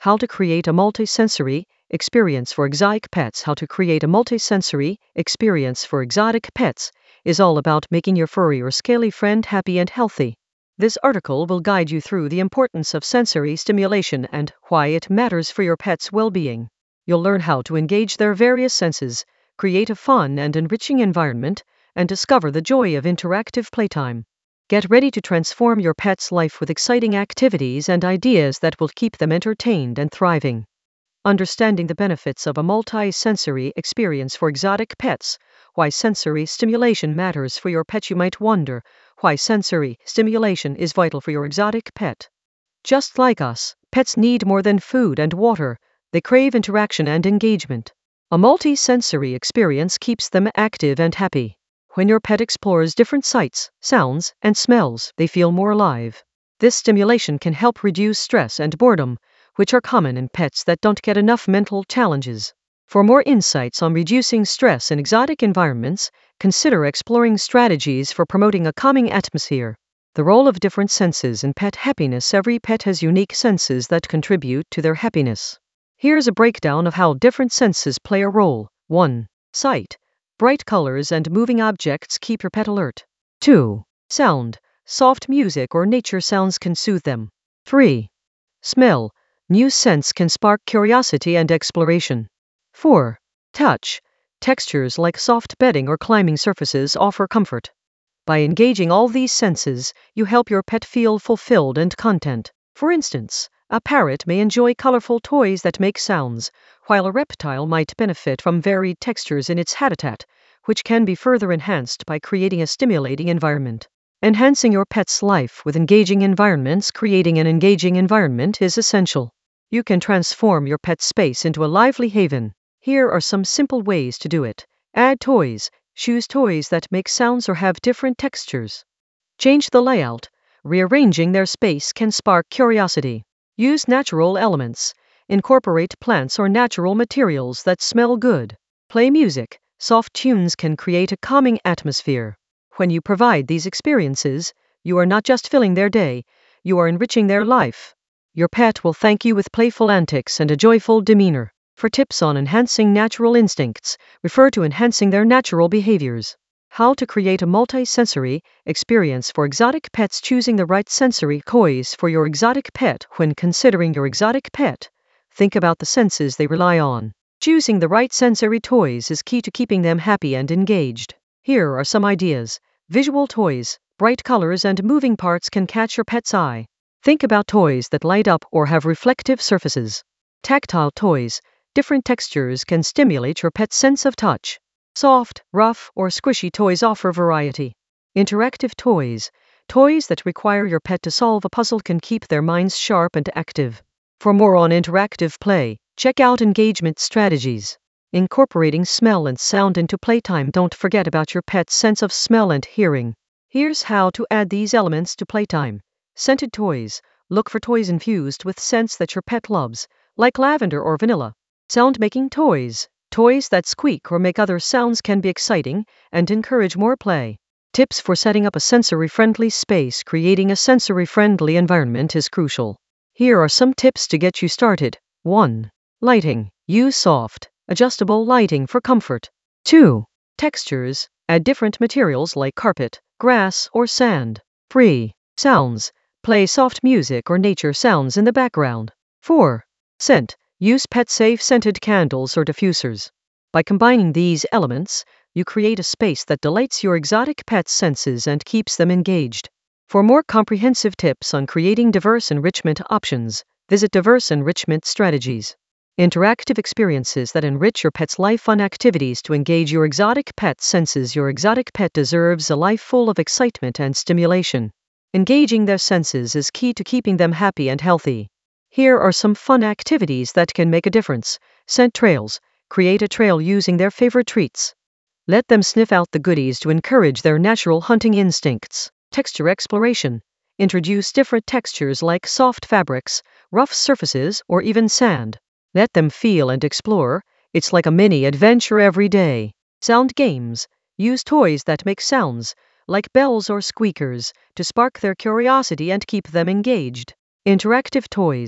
How to create a multi-sensory experience for exotic pets. How to create a multi-sensory experience for exotic pets is all about making your furry or scaly friend happy and healthy. This article will guide you through the importance of sensory stimulation and why it matters for your pet's well-being. You'll learn how to engage their various senses, create a fun and enriching environment, and discover the joy of interactive playtime. Get ready to transform your pet's life with exciting activities and ideas that will keep them entertained and thriving. Understanding the benefits of a multi-sensory experience for exotic pets. Why sensory stimulation matters for your pet. You might wonder why sensory stimulation is vital for your exotic pet. Just like us, pets need more than food and water. They crave interaction and engagement. A multi-sensory experience keeps them active and happy. When your pet explores different sights, sounds, and smells, they feel more alive. This stimulation can help reduce stress and boredom, which are common in pets that don't get enough mental challenges. For more insights on reducing stress in exotic environments, consider exploring strategies for promoting a calming atmosphere. The role of different senses in pet happiness. Every pet has unique senses that contribute to their happiness. Here's a breakdown of how different senses play a role. 1. Sight. Bright colors and moving objects keep your pet alert. 2. Sound. Soft music or nature sounds can soothe them. 3. Smell. New scents can spark curiosity and exploration. 4. Touch. Textures like soft bedding or climbing surfaces offer comfort. By engaging all these senses, you help your pet feel fulfilled and content. For instance, a parrot may enjoy colorful toys that make sounds, while a reptile might benefit from varied textures in its habitat, which can be further enhanced by creating a stimulating environment. Enhancing your pet's life with engaging environments. Creating an engaging environment is essential. You can transform your pet's space into a lively haven. Here are some simple ways to do it. Add toys. Choose toys that make sounds or have different textures. Change the layout. Rearranging their space can spark curiosity. Use natural elements. Incorporate plants or natural materials that smell good. Play music. Soft tunes can create a calming atmosphere. When you provide these experiences, you are not just filling their day, you are enriching their life. Your pet will thank you with playful antics and a joyful demeanor. For tips on enhancing natural instincts, refer to enhancing their natural behaviors. How to create a multi-sensory experience for exotic pets. Choosing the right sensory toys for your exotic pet. When considering your exotic pet, think about the senses they rely on. Choosing the right sensory toys is key to keeping them happy and engaged. Here are some ideas. Visual toys. Bright colors and moving parts can catch your pet's eye. Think about toys that light up or have reflective surfaces. Tactile toys. Different textures can stimulate your pet's sense of touch. Soft, rough, or squishy toys offer variety. Interactive toys. Toys that require your pet to solve a puzzle can keep their minds sharp and active. For more on interactive play, check out engagement strategies. Incorporating smell and sound into playtime. Don't forget about your pet's sense of smell and hearing. Here's how to add these elements to playtime. Scented toys. Look for toys infused with scents that your pet loves, like lavender or vanilla. Sound-making toys. Toys that squeak or make other sounds can be exciting and encourage more play. Tips for setting up a sensory-friendly space. Creating a sensory-friendly environment is crucial. Here are some tips to get you started. 1. Lighting. Use soft, adjustable lighting for comfort. 2. Textures. Add different materials like carpet, grass, or sand. 3. Sounds. Play soft music or nature sounds in the background. 4. Scent. Use pet-safe scented candles or diffusers. By combining these elements, you create a space that delights your exotic pet's senses and keeps them engaged. For more comprehensive tips on creating diverse enrichment options, visit Diverse Enrichment Strategies. Interactive experiences that enrich your pet's life. Fun activities to engage your exotic pet's senses. Your exotic pet deserves a life full of excitement and stimulation. Engaging their senses is key to keeping them happy and healthy. Here are some fun activities that can make a difference. Scent trails. Create a trail using their favorite treats. Let them sniff out the goodies to encourage their natural hunting instincts. Texture exploration. Introduce different textures like soft fabrics, rough surfaces, or even sand. Let them feel and explore. It's like a mini adventure every day. Sound games. Use toys that make sounds, like bells or squeakers, to spark their curiosity and keep them engaged. Interactive toys.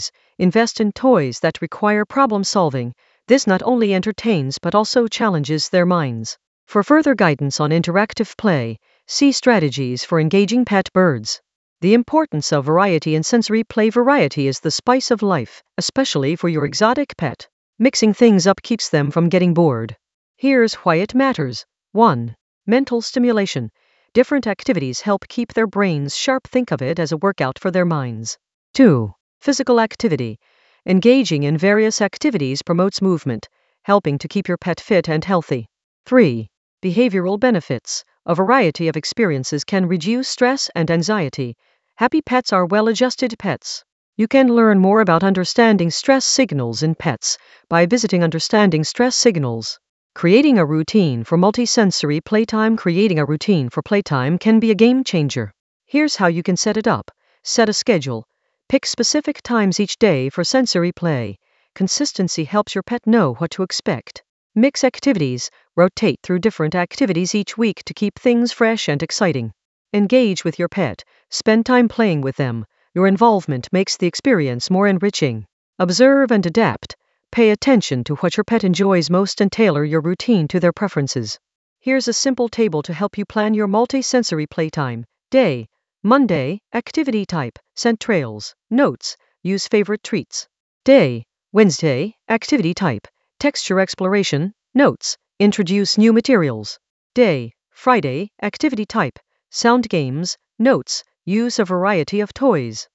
Invest in toys that require problem solving. This not only entertains but also challenges their minds. For further guidance on interactive play, see strategies for engaging pet birds. The importance of variety in sensory play. Variety is the spice of life, especially for your exotic pet. Mixing things up keeps them from getting bored. Here's why it matters. 1. Mental stimulation. Different activities help keep their brains sharp. Think of it as a workout for their minds. 2. Physical activity. Engaging in various activities promotes movement, helping to keep your pet fit and healthy. 3. Behavioral benefits. A variety of experiences can reduce stress and anxiety. Happy pets are well-adjusted pets. You can learn more about understanding stress signals in pets by visiting Understanding Stress Signals. Creating a routine for multisensory playtime. Creating a routine for playtime can be a game changer. Here's how you can set it up. Set a schedule. Pick specific times each day for sensory play. Consistency helps your pet know what to expect. Mix activities. Rotate through different activities each week to keep things fresh and exciting. Engage with your pet. Spend time playing with them. Your involvement makes the experience more enriching. Observe and adapt. Pay attention to what your pet enjoys most and tailor your routine to their preferences. Here's a simple table to help you plan your multi-sensory playtime. Day. Monday, activity type, scent trails, notes, use favorite treats. Day. Wednesday, activity type, texture exploration, notes, introduce new materials. Day. Friday, activity type, sound games, notes, use a variety of toys.